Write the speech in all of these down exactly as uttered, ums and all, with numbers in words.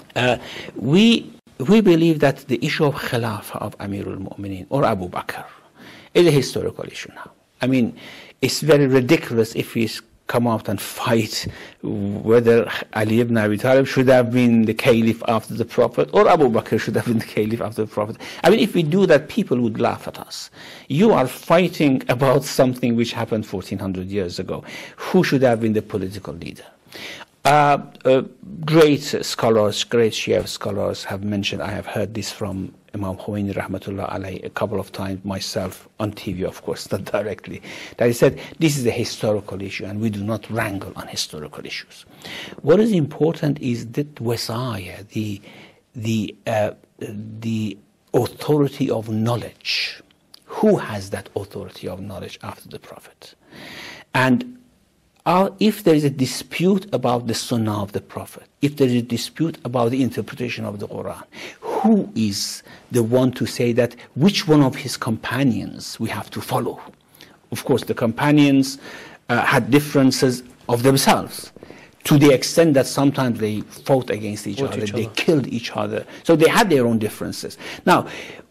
Uh, we, we believe that the issue of Khilafah of Amirul Mu'mineen or Abu Bakr is a historical issue now. I mean, it's very ridiculous if we come out and fight whether Ali ibn Abi Talib should have been the caliph after the Prophet or Abu Bakr should have been the caliph after the Prophet. I mean, if we do that, people would laugh at us. You are fighting about something which happened fourteen hundred years ago. Who should have been the political leader? Uh, uh, great scholars, great Shia scholars have mentioned, I have heard this from Imam Khomeini rahmatullah alayhi a couple of times myself on T V, of course, not directly, that he said this is a historical issue and we do not wrangle on historical issues. What is important is that wasaya, the, the, uh, the authority of knowledge. Who has that authority of knowledge after the Prophet? And Uh, if there is a dispute about the Sunnah of the Prophet, if there is a dispute about the interpretation of the Quran, who is the one to say that which one of his companions we have to follow? Of course, the companions uh, had differences of themselves, to the extent that sometimes they fought against each Fought other, each they other. killed each other. So they had their own differences. Now,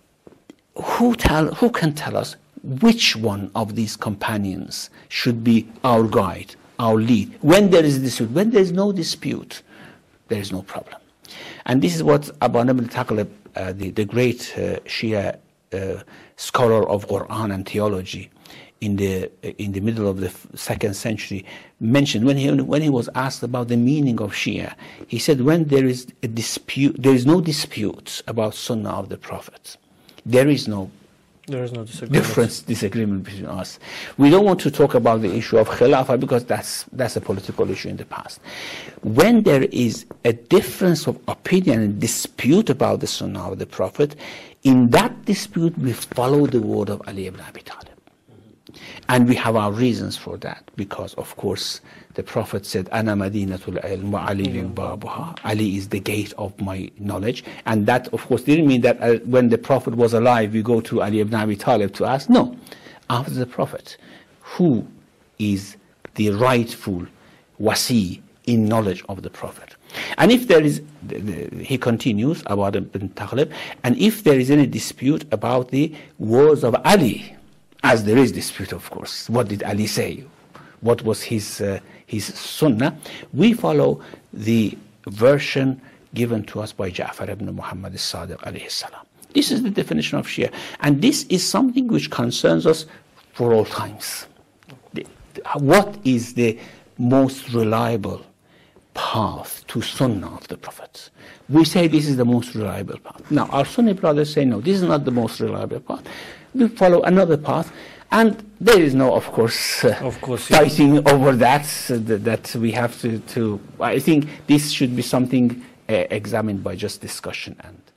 who, tell, who can tell us which one of these companions should be our guide, our lead? When there is a dispute, when there is no dispute, there is no problem. And this is what Abu Nabil Taqlib, uh, the, the great uh, Shia uh, scholar of Quran and theology in the, in the middle of the second century, mentioned when he, when he was asked about the meaning of Shia. He said, when there is a dispute, there is no dispute about Sunnah of the Prophet. There is no There is no disagreement. difference, disagreement between us. We don't want to talk about the issue of Khilafah because that's, that's a political issue in the past. When there is a difference of opinion and dispute about the Sunnah of the Prophet, in that dispute we follow the word of Ali ibn Abi Talib. And we have our reasons for that, because of course the Prophet said, Ana Madinatul Ilm wa Aliyun Babuha. Ali is the gate of my knowledge. And that of course didn't mean that uh, when the Prophet was alive we go to Ali ibn Abi Talib to ask. No. After the Prophet, who is the rightful wasi in knowledge of the Prophet? And if there is, he continues about Ibn Taghlib, and if there is any dispute about the words of Ali, as there is dispute, of course, what did Ali say? What was his uh, his sunnah? We follow the version given to us by Ja'far ibn Muhammad as-Sadiq alayhi salam. This is the definition of Shia, and this is something which concerns us for all times. The, what is the most reliable path to Sunnah of the Prophet? We say this is the most reliable path. Now, our Sunni brothers say no, this is not the most reliable path. We follow another path, and there is no, of course, uh, Of course, fighting over that, uh, that. That we have to, to. I think this should be something uh, examined by just discussion and.